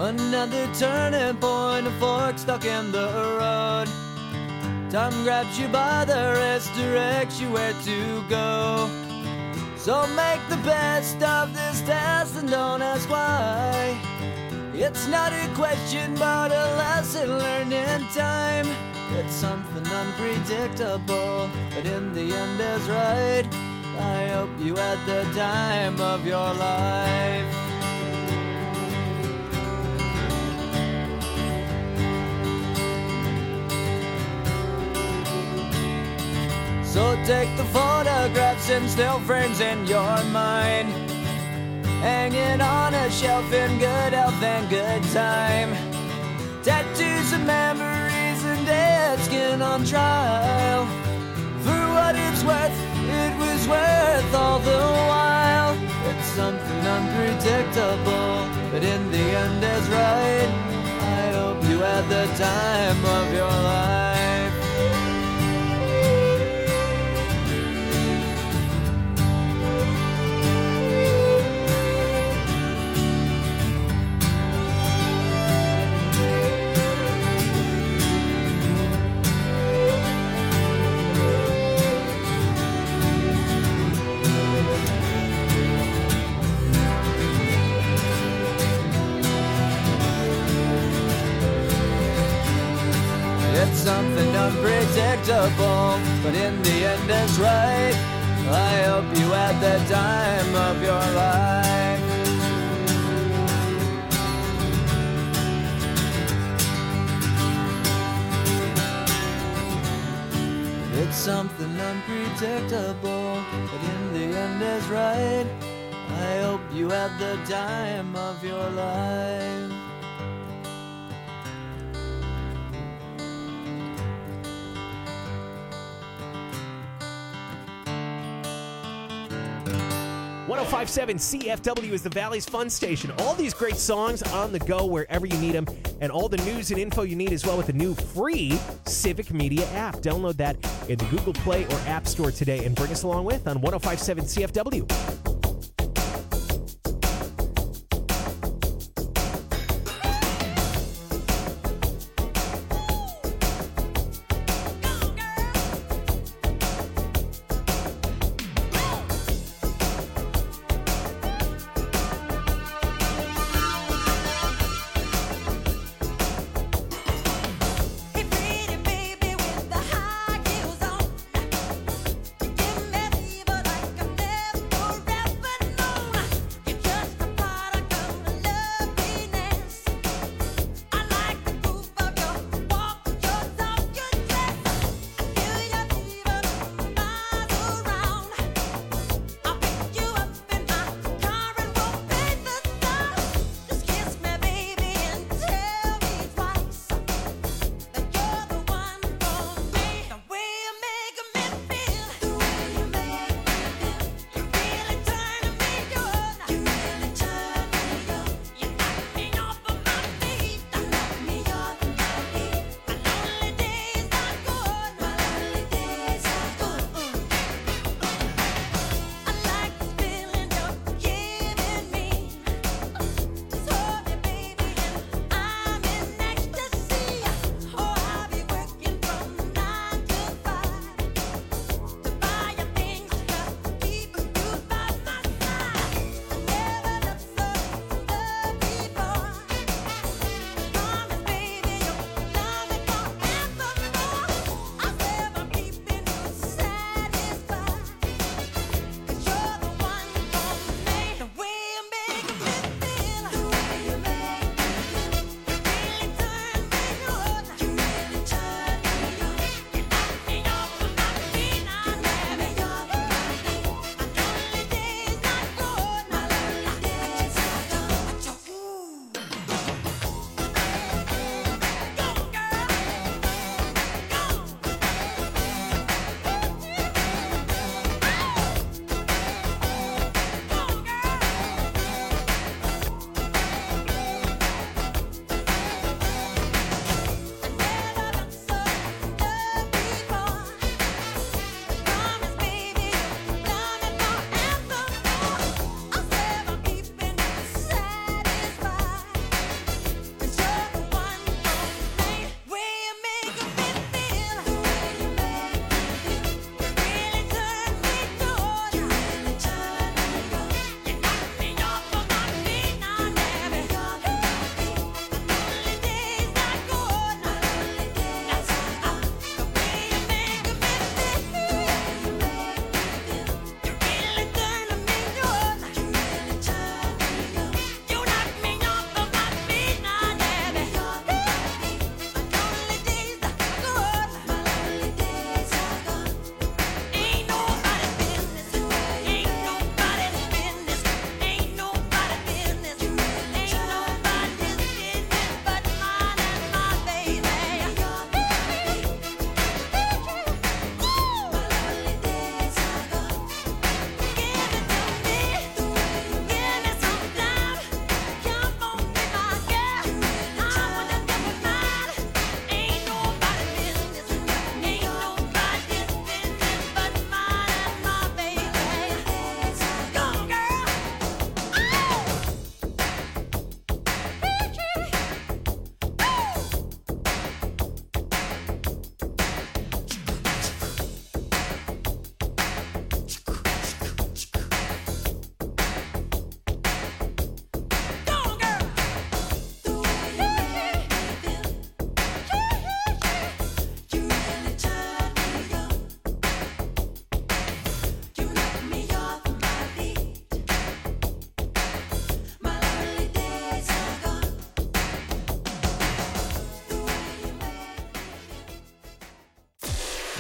Another turning point, a fork stuck in the road. Time grabs you by the wrist, directs you where to go. So make the best of this test and don't ask why. It's not a question but a lesson learned in time. It's something unpredictable, but in the end is right. I hope you had the time of your life. So take the photographs and still frames in your mind, hanging on a shelf in good health and good time. Tattoos of memories and dead skin on trial. For what it's worth, it was worth all the while. It's something unpredictable, but in the end is right. I hope you had the time of your life. It's something unpredictable, but in the end is right. I hope you had the time of your life. It's something unpredictable, but in the end is right. I hope you had the time of your life. .5.7 CFW is the Valley's fun station. All these great songs on the go wherever you need them, and all the news and info you need as well with the new free Civic Media app. Download that in the Google Play or App Store today and bring us along with on 105.7 CFW. Give me fever like I'm never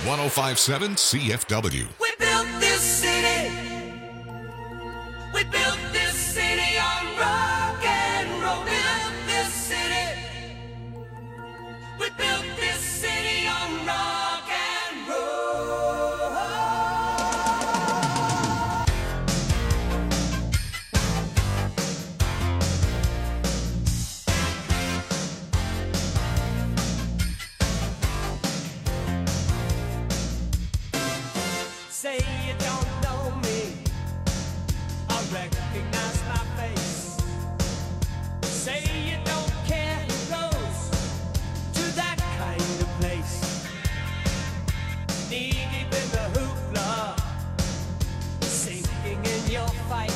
1057 CFW. We built this city. We built this city on rock and roll. Built this city. We built this city on rock and roll. Say you don't know me, I recognize my face. Say you don't care who goes to that kind of place. Knee deep in the hoopla, sinking in your fight.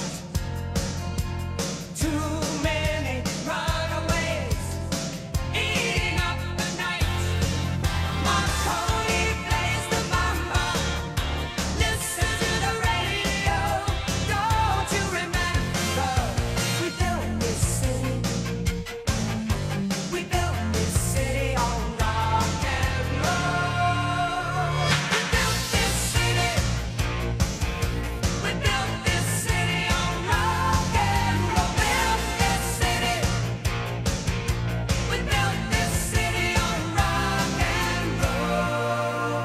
Too many runaways, eating up the night. Marconi plays the mama. Listen to the radio. Don't you remember? We built this city. We built this city on rock and roll. We built this city. We built this city on rock and roll. Built this city. We built this city on rock and roll.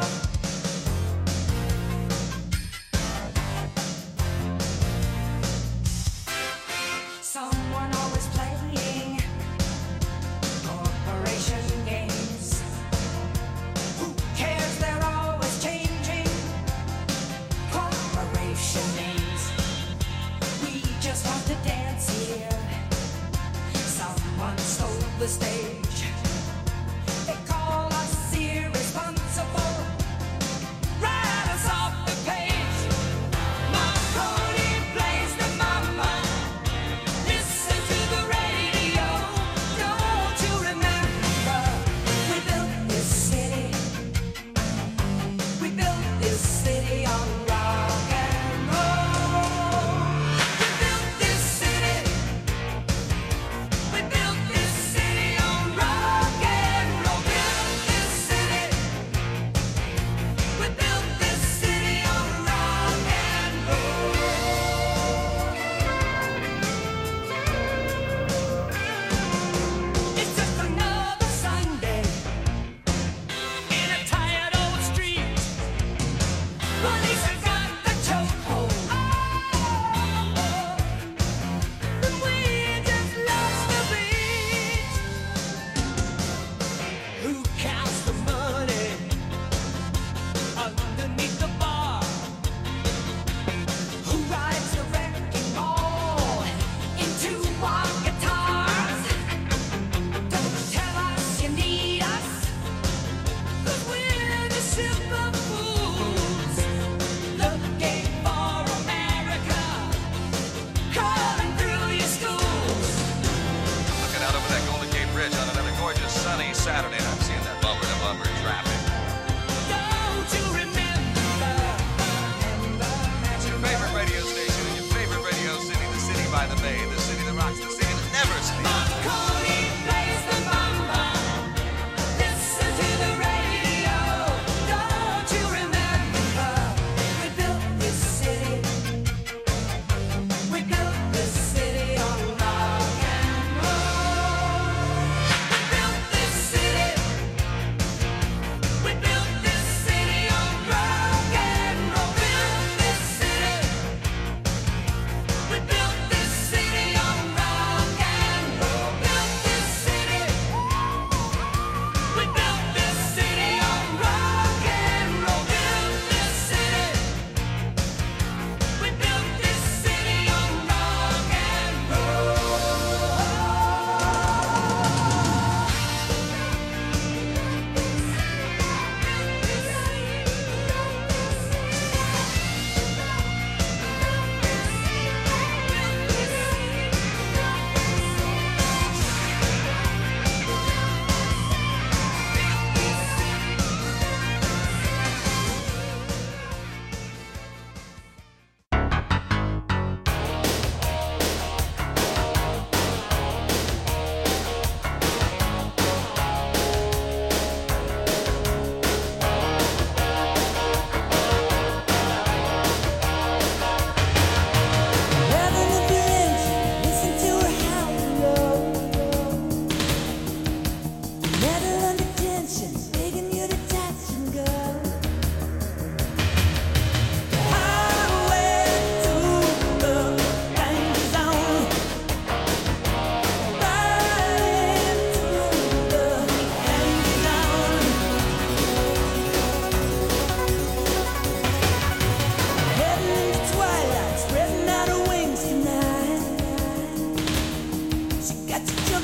Someone always playing corporation games. Who cares? They're always changing corporation names. We just want to dance here. Someone stole the stage. They call us irresponsible. Write us off the page. Marconi plays the mama. Listen to the radio. Don't you remember? We built this city. We built this city on rock and roll. We built this city. We built this city on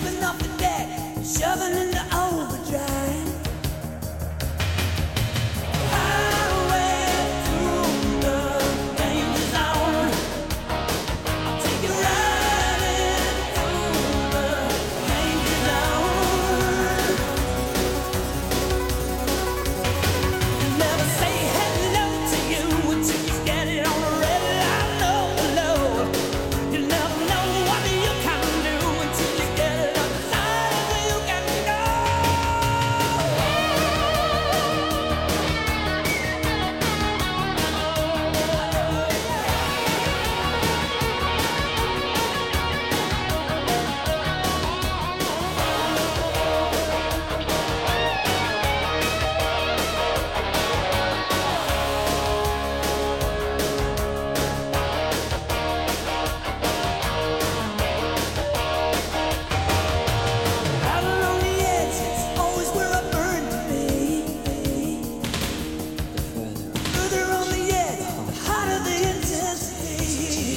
jumping off the deck, shoving into overdrive. Highway through the danger zone. I'll take you riding through the danger zone. Never say hello to you until you get it on the red line. Low, low. You never know what you can do until you get it on the line. You can go. Out along the edge, it's always where I burn to be. Further on the edge, the hotter the intensity.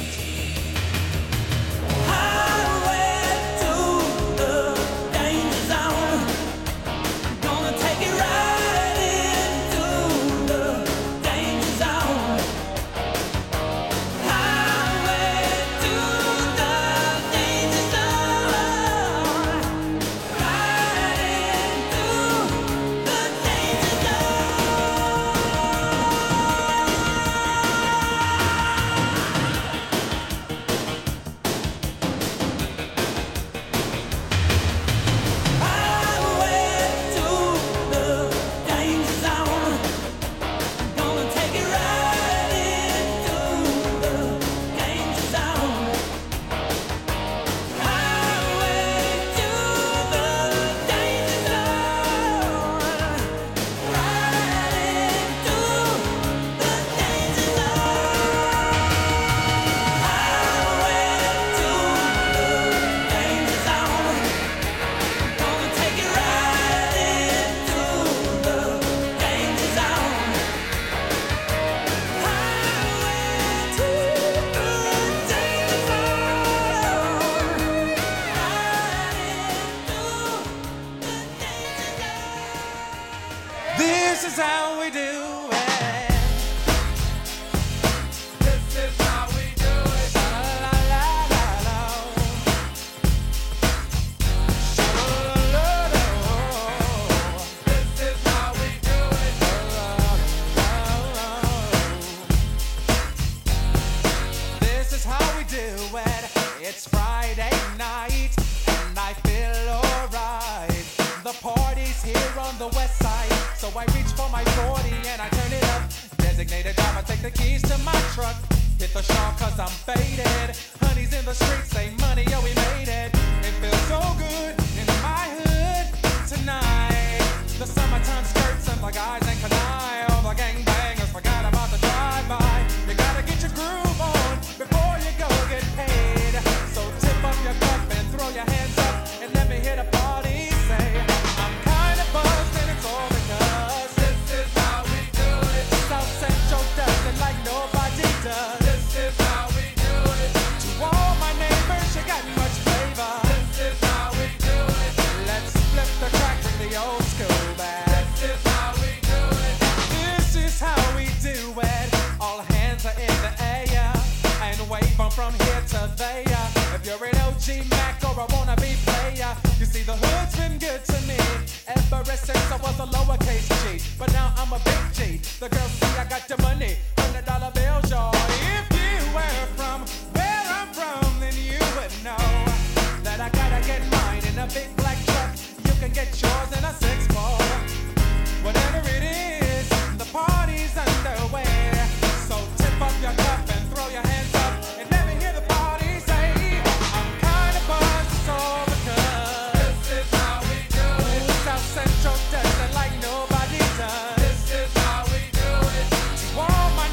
Highway to the danger zone. Gonna take it right into the danger zone. Highway to the danger zone. Right into the danger Highway to the danger zone. Gonna take it right into the danger zone. Highway to the danger zone. Right into the danger zone. Highway to the danger zone. Gonna take it right into the danger zone. Highway to the danger zone. This is how we do it. This is how we do it. La la la la la. This is how we do it. This is how we do it. It's Friday night and I feel alright. The party's here on the west side, so I reach for my 40 and I turn it up. Designated driver, take the keys to my truck. Hit the shawl cause I'm faded. Honey's in the streets, say money, yo, we made it. It feels so good in my hood tonight. The summertime skirts and the guys ain't canine. All the gangbangers forgot about the drive-by. You gotta get your groove on before you go get paid. So tip up your cup and throw your hands up and let me hear the party say, I'm kinda buzzed and it's all because this is how we do it. South Central does it like nobody does. This is how we do it. To all my neighbors, you got much flavor. This is how we do it. Let's flip the crack, bring the old school back. This is how we do it. This is how we do it. All hands are in the air and wave from here to there. If you're an OG Mac or a wannabe player, you see the hood's been good to me ever since I was a lowercase G. But now I'm a big G. The girls see I got the money, $100 bills, y'all. If you were from where I'm from, then you would know that I gotta get mine in a big black truck. You can get yours in a 6-4. Whatever it is, the party's underway. So tip up your cup and throw your hands up and let me hear the party say, I'm kinda buzzed, it's all because this is how we do it. South Central does it like nobody does. This is how we do it. To all my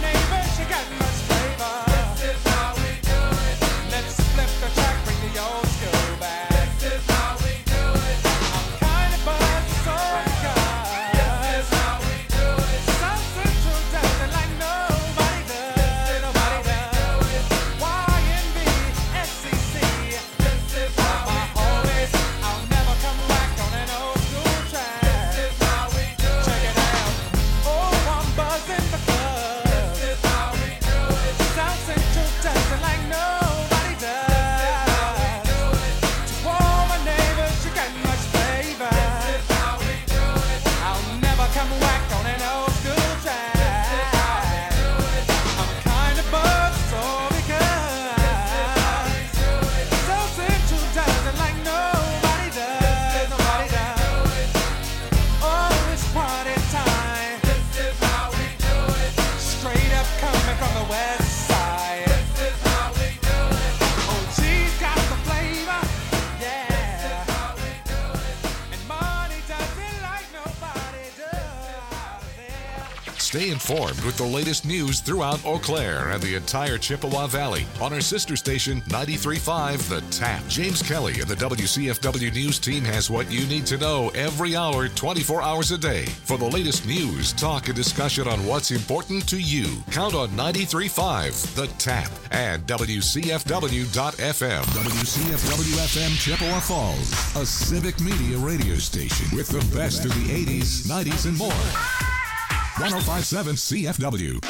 Stay informed with the latest news throughout Eau Claire and the entire Chippewa Valley on our sister station 93.5 The Tap. James Kelly and the WCFW News team has what you need to know every hour, 24 hours a day. For the latest news, talk, and discussion on what's important to you, count on 93.5 The Tap and WCFW.FM. WCFW-FM Chippewa Falls, a civic media radio station with the best of the 80s, 90s, and more. 105.7 CFW.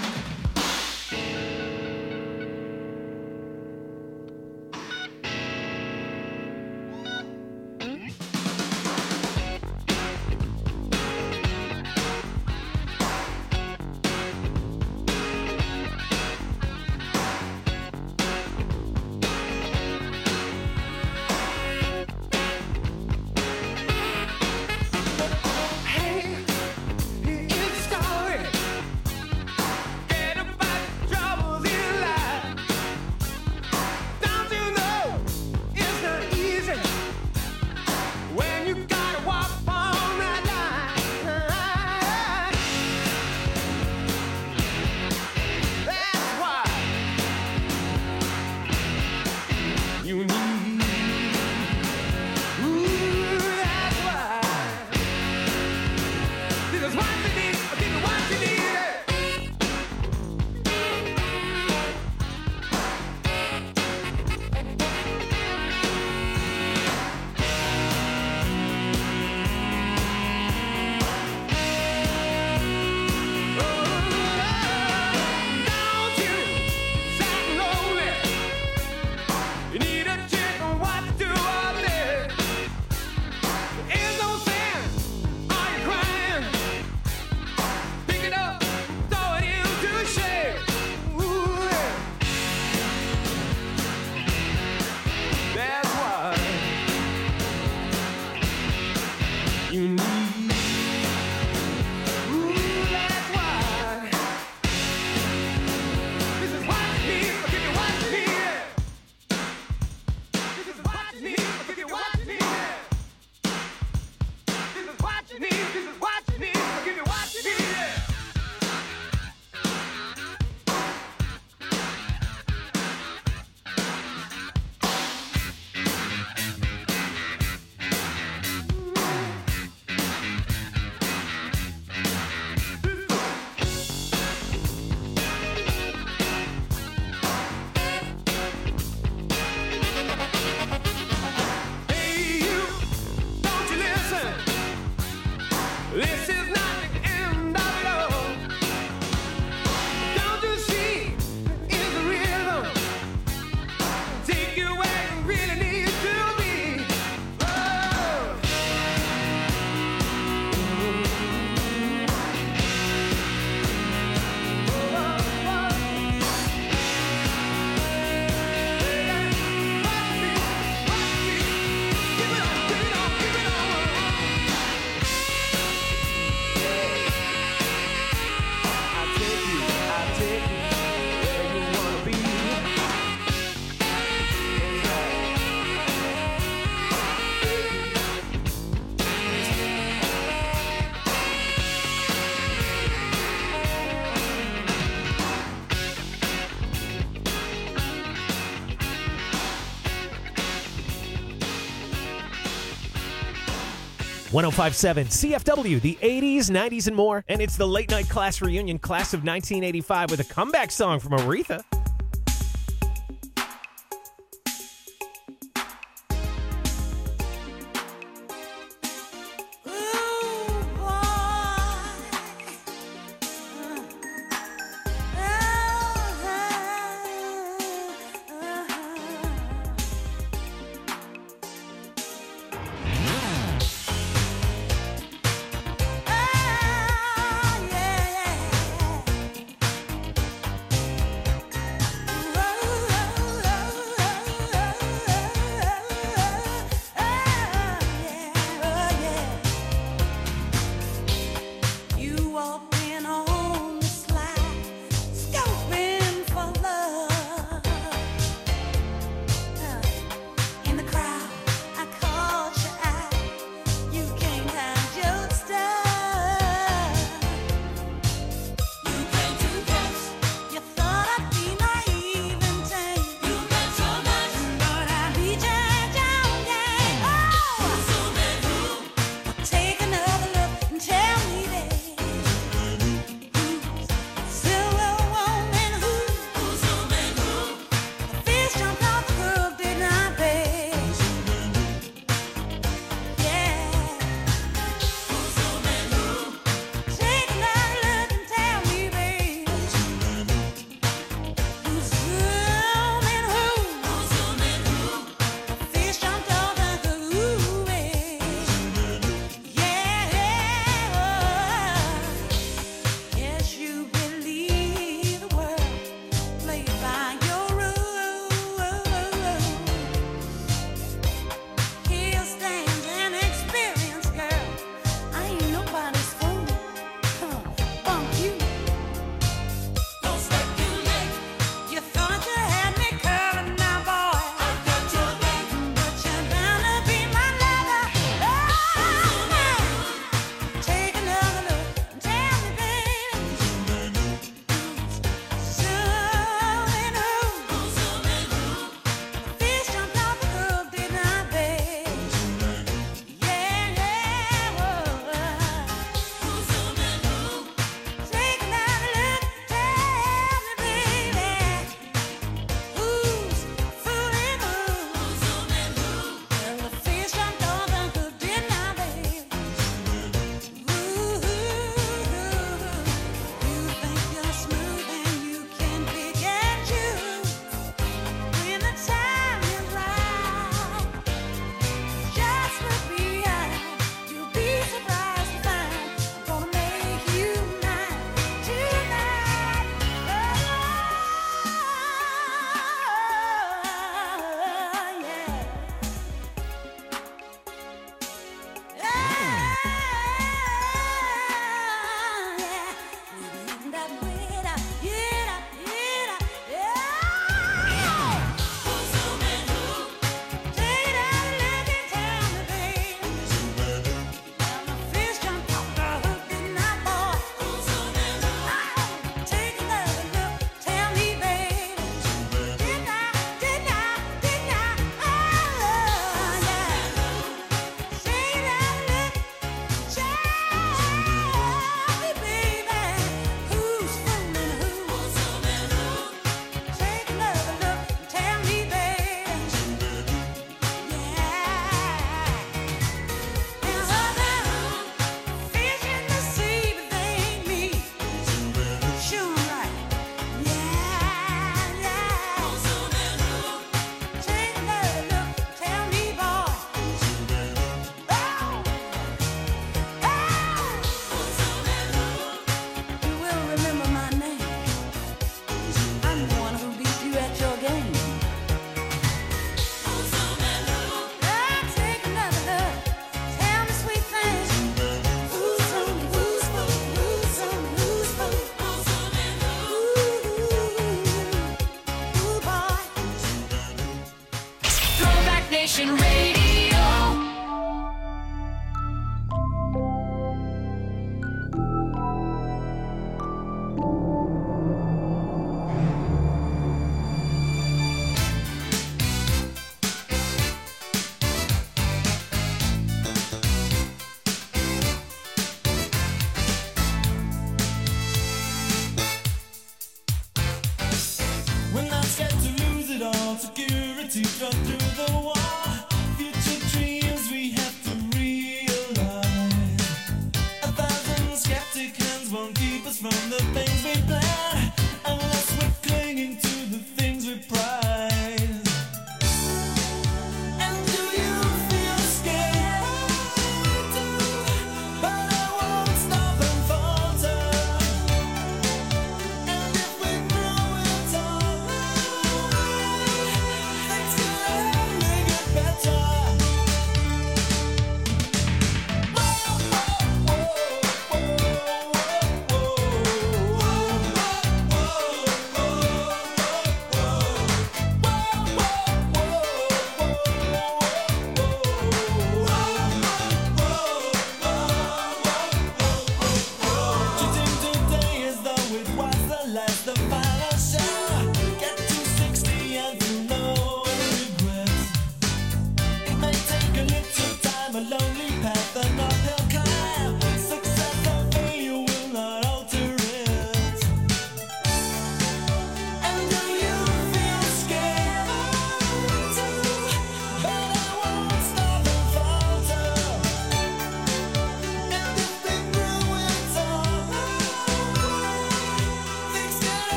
.105.7 CFW, the 80s, 90s, and more. And it's the late night class reunion, class of 1985, with a comeback song from Aretha.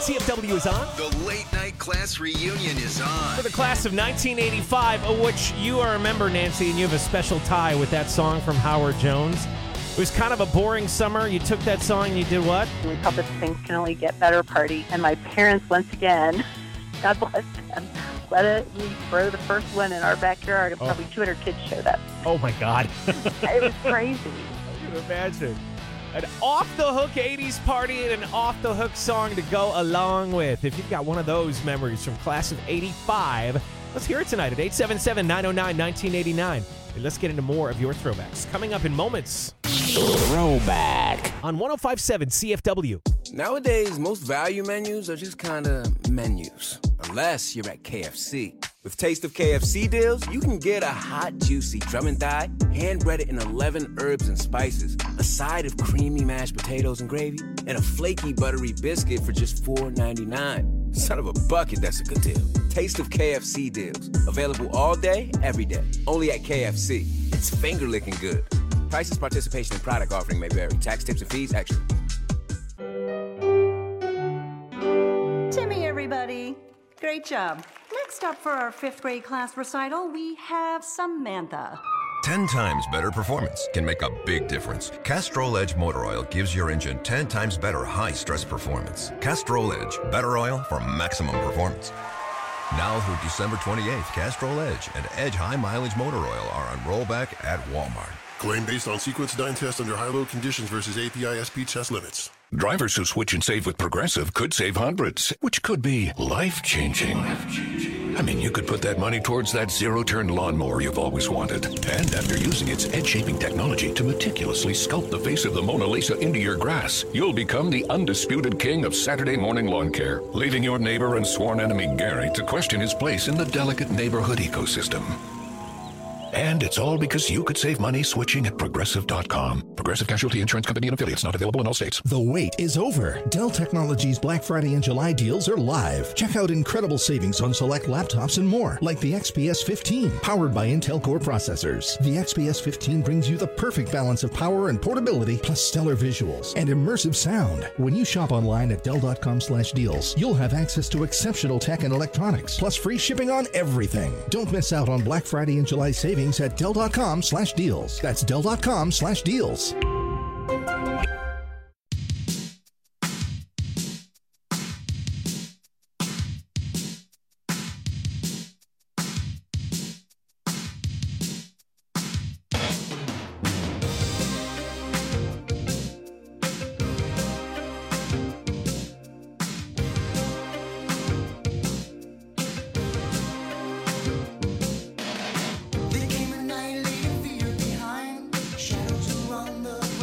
CFW is on. The late night class reunion is on. For the class of 1985, of which you are a member, Nancy, and you have a special tie with that song from Howard Jones. It was kind of a boring summer. You took that song and you did what? We called this Things Can Only Get Better party. And my parents, once again, God bless them, we throw the first one in our backyard, and probably 200 kids showed up. Oh, my God. It was crazy. I can imagine. An off-the-hook 80s party and an off-the-hook song to go along with. If you've got one of those memories from class of 85, let's hear it tonight at 877-909-1989. And let's get into more of your throwbacks. Coming up in moments. Throwback. On 105.7 CFW. Nowadays, most value menus are just kind of menus. Unless you're at KFC. With Taste of KFC deals, you can get a hot, juicy drum and thigh, hand-breaded in 11 herbs and spices, a side of creamy mashed potatoes and gravy, and a flaky, buttery biscuit for just $4.99. Son of a bucket, that's a good deal. Taste of KFC deals. Available all day, every day. Only at KFC. It's finger-licking good. Prices, participation, and product offering may vary. Tax, tips, and fees extra. Timmy, everybody. Great job. Next up for our 5th grade class recital, we have Samantha. 10 times better performance can make a big difference. Castrol Edge Motor Oil gives your engine 10 times better high-stress performance. Castrol Edge, better oil for maximum performance. Now through December 28th, Castrol Edge and Edge High Mileage Motor Oil are on rollback at Walmart. Claim based on Sequence 9 test under high-load conditions versus API SP test limits. Drivers who switch and save with Progressive could save hundreds, which could be life-changing. I mean, you could put that money towards that zero-turn lawnmower you've always wanted. And after using its edge-shaping technology to meticulously sculpt the face of the Mona Lisa into your grass, you'll become the undisputed king of Saturday morning lawn care, leaving your neighbor and sworn enemy Gary to question his place in the delicate neighborhood ecosystem. And it's all because you could save money switching at Progressive.com. Progressive Casualty Insurance Company and affiliates, not available in all states. The wait is over. Dell Technologies Black Friday and July deals are live. Check out incredible savings on select laptops and more, like the XPS 15, powered by Intel Core processors. The XPS 15 brings you the perfect balance of power and portability, plus stellar visuals and immersive sound. When you shop online at Dell.com/deals, you'll have access to exceptional tech and electronics, plus free shipping on everything. Don't miss out on Black Friday and July savings at Dell.com/deals. That's Dell.com/deals. There came a night, leaving fear behind. Shadows around the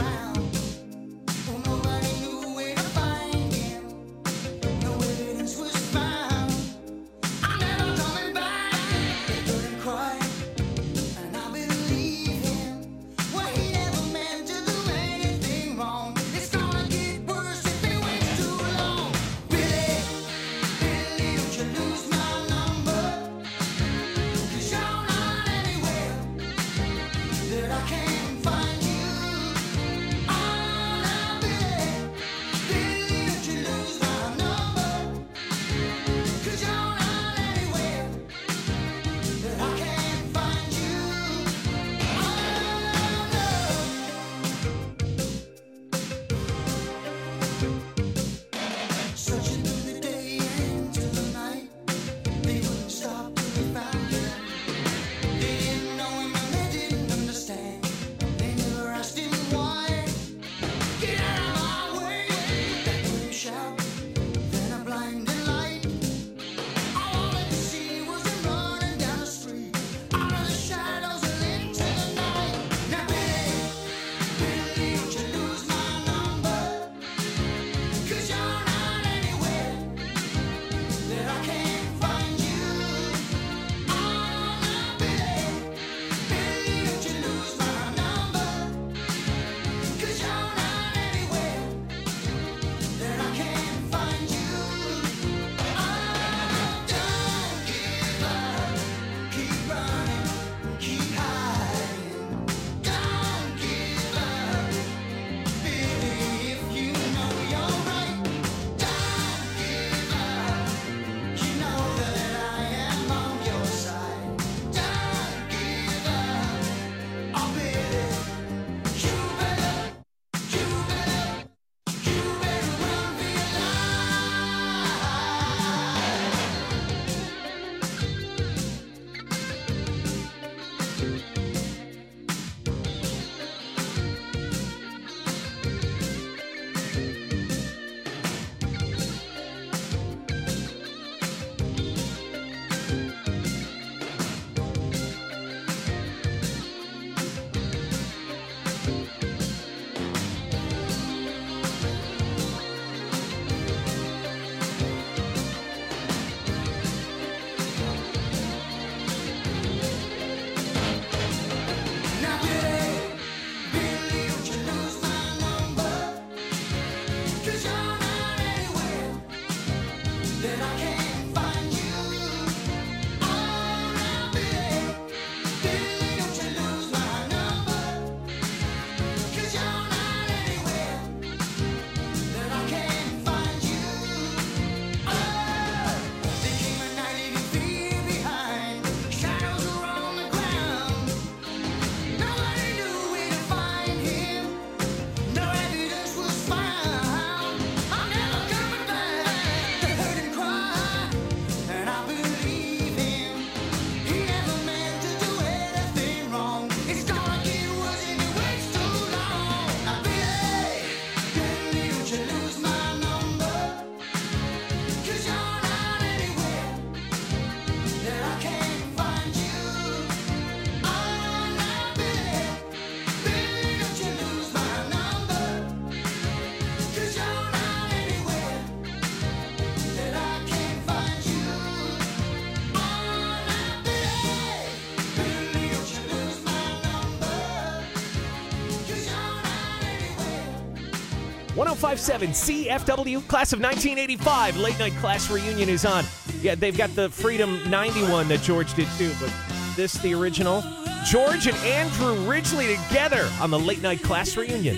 1057 CFW, class of 1985. Late night class reunion is on. Yeah, they've got the Freedom 91 that George did too, but this, the original. George and Andrew Ridgely together on the late night class reunion.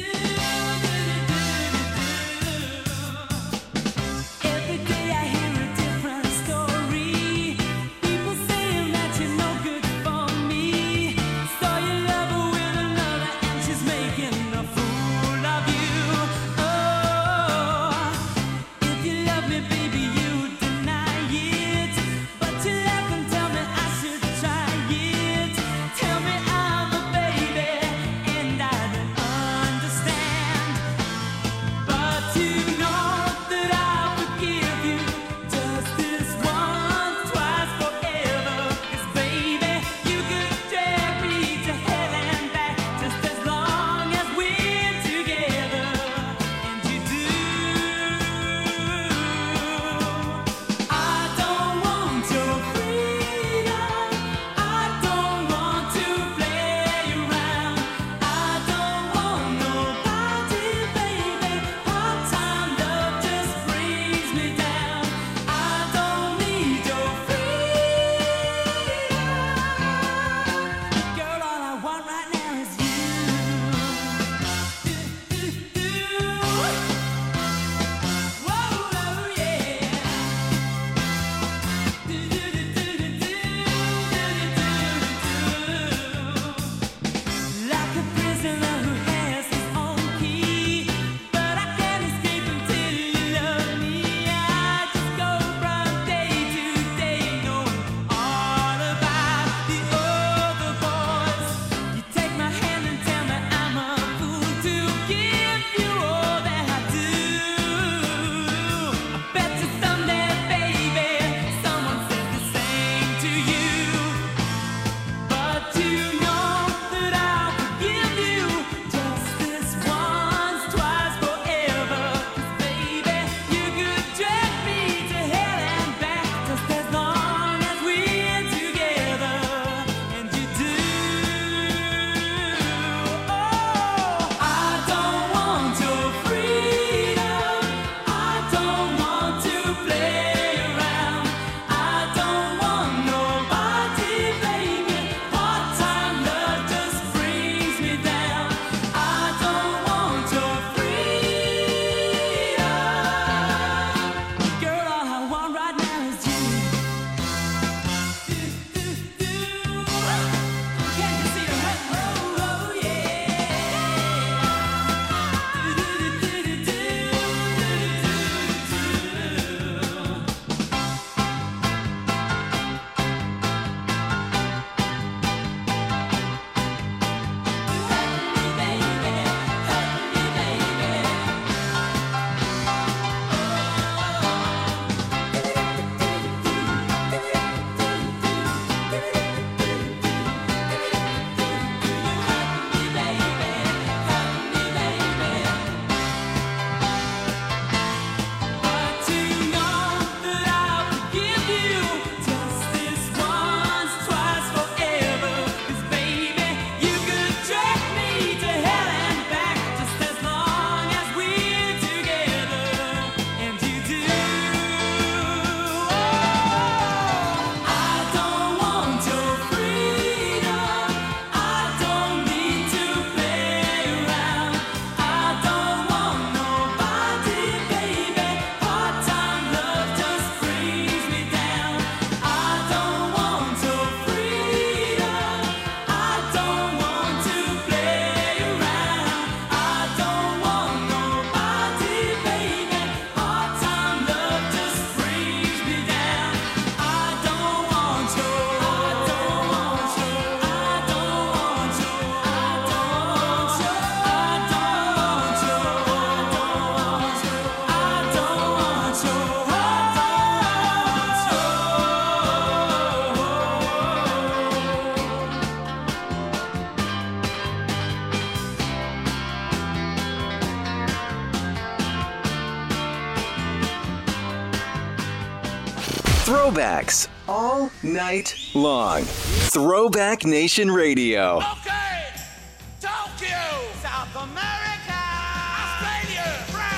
Throwbacks all night long. Throwback Nation Radio. Okay, Tokyo, South America, Australia, France.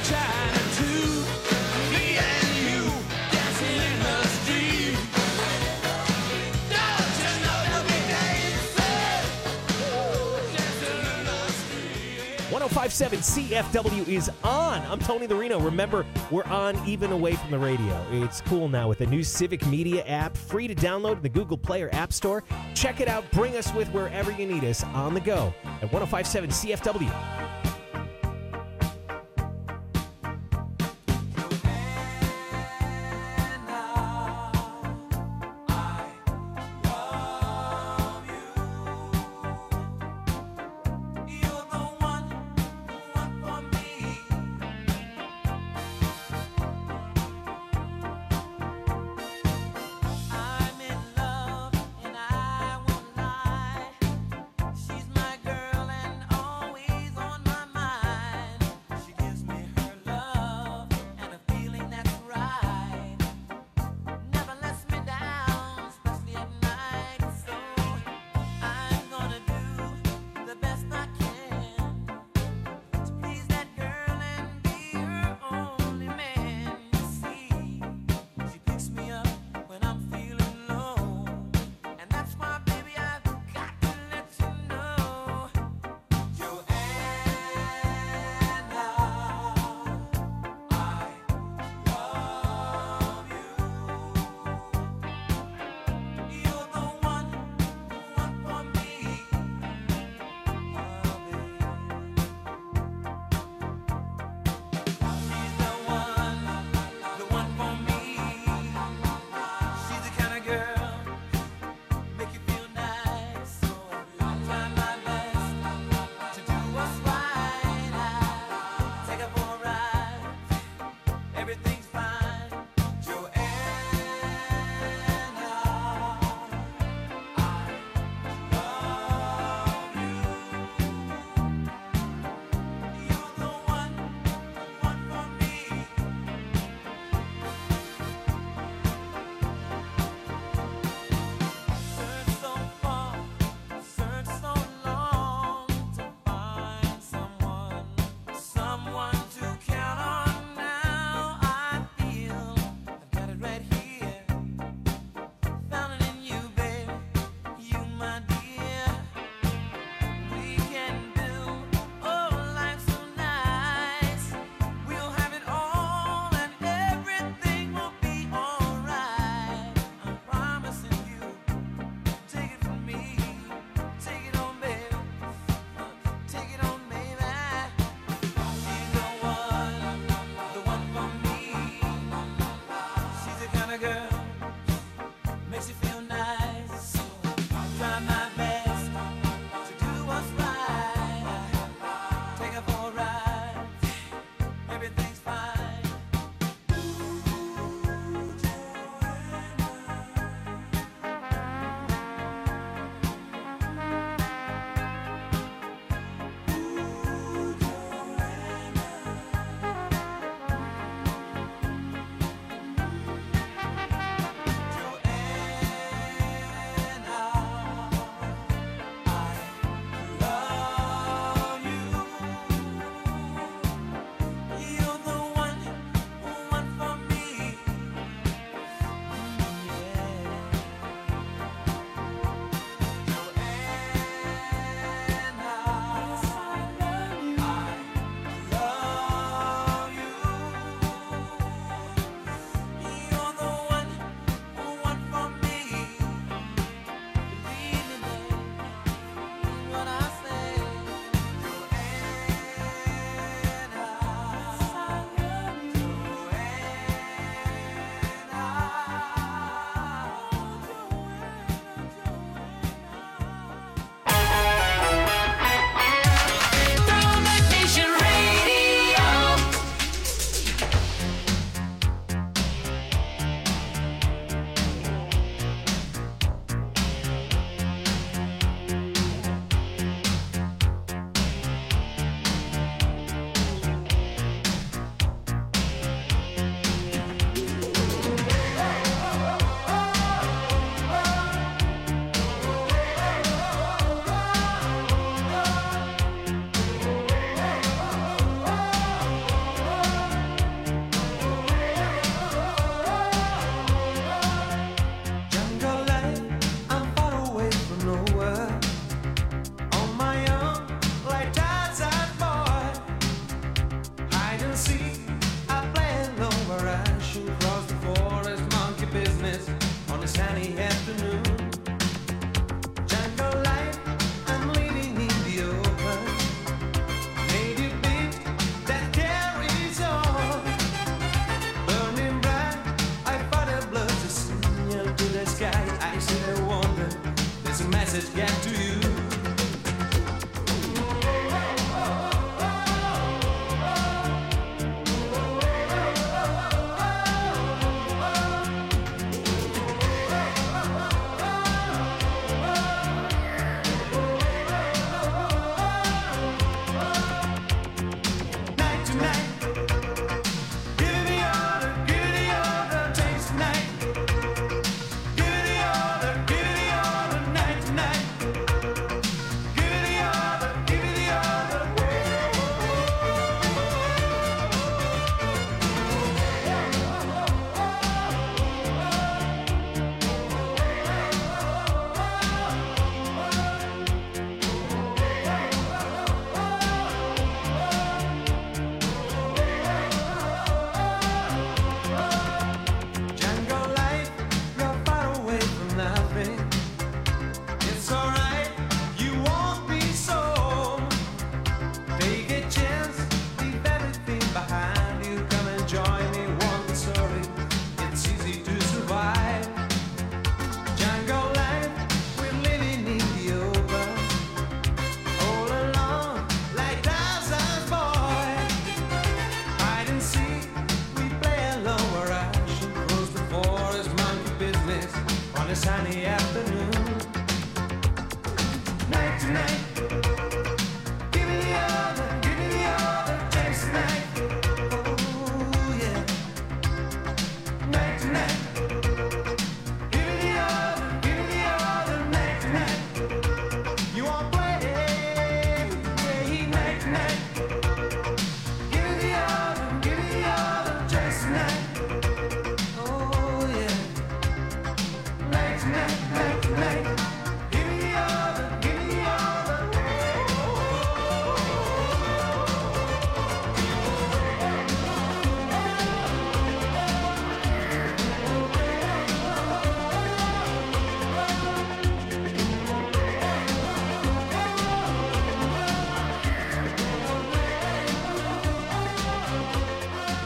China too. Me and you dancing in the street. Don't you know that we dancing in the street? 105.7 CFW is on. I'm Tony the Reno. Remember, we're on even away from the radio. It's cool now with the new Civic Media app, free to download in the Google Play or App Store. Check it out. Bring us with wherever you need us on the go at 105.7 CFW. She's my girl and always on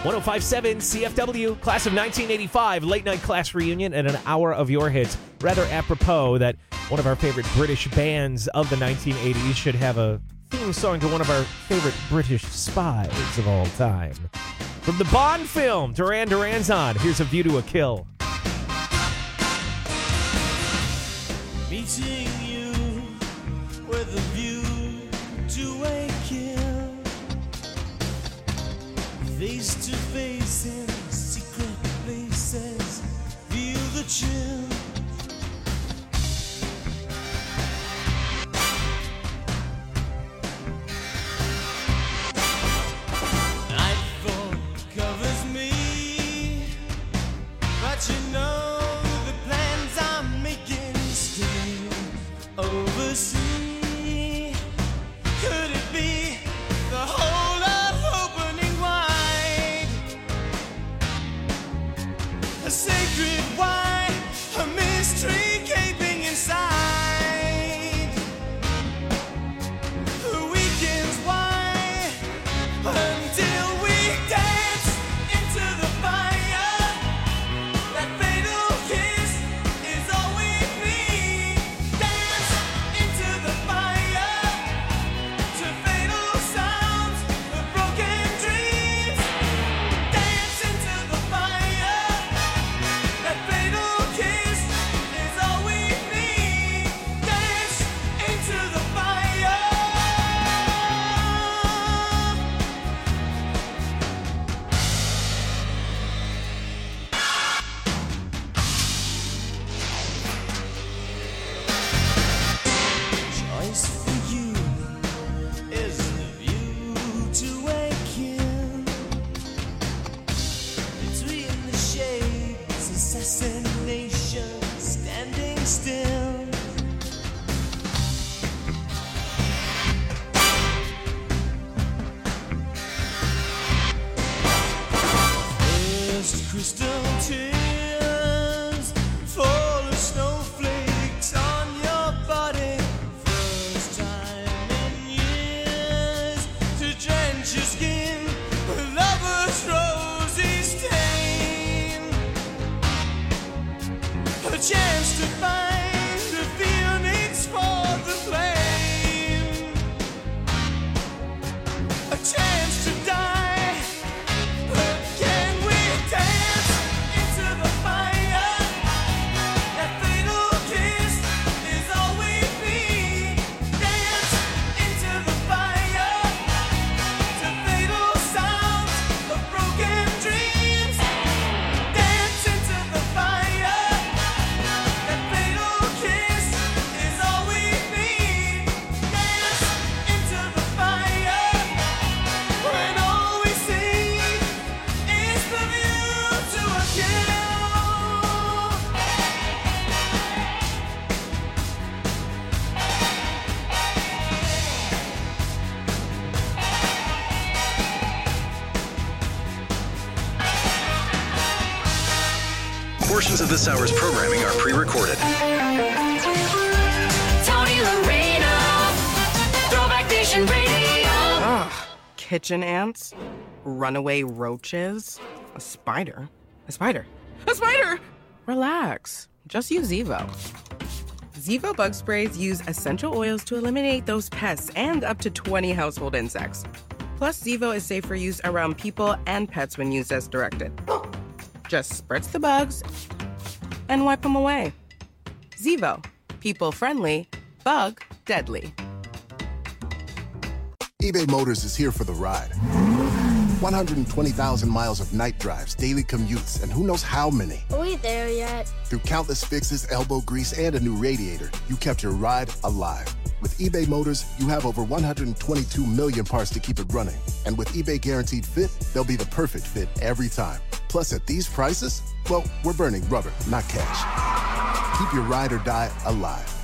105.7 CFW, class of 1985, late night class reunion and an hour of your hits. Rather apropos that one of our favorite British bands of the 1980s should have a theme song to one of our favorite British spies of all time. From the Bond film, Duran Duran's on. Here's A View to a Kill. Meeting you with a view to a kill. Face to face in secret places, feel the chill. Nightfall covers me, but you know the plans I'm making still oversee. Could it be the whole lot opening wide? A sacred why, a mystery gaping inside. The weekend's why, until we dance into the fire. That fatal kiss is all we need. Dance into the fire, to fatal sounds of broken dreams. Dance into the fire. That fatal kiss is all we need. Dance into the fire. Choice for you is the view to a kill. Between the shades, assassination standing still. First crystal tears fall as snowflakes on your body. First time in years to drench your skin with lover's rosy stain. A chance to find the phoenix for the flame. A chance to die, but can we dance into the fire? That fatal kiss is all we need. Dance into the fire, to fatal sounds of broken dreams. Dance into the fire. That fatal kiss is all we need. Dance into the fire, when all we see is the view to a kill. Portions of this hour's programming are pre-recorded. Tony Lorena, Throwback Nation Radio. Ugh, kitchen ants, runaway roaches, a spider. A spider. A spider! Relax. Just use Zevo. Zevo bug sprays use essential oils to eliminate those pests and up to 20 household insects. Plus, Zevo is safe for use around people and pets when used as directed. Just spritz the bugs and wipe them away. Zevo. People friendly, bug deadly. eBay Motors is here for the ride. 120,000 miles of night drives, daily commutes, and who knows how many. Are we there yet? Through countless fixes, elbow grease, and a new radiator, you kept your ride alive. With eBay Motors, you have over 122 million parts to keep it running. And with eBay Guaranteed Fit, they'll be the perfect fit every time. Plus, at these prices, well, we're burning rubber, not cash. Keep your ride or die alive.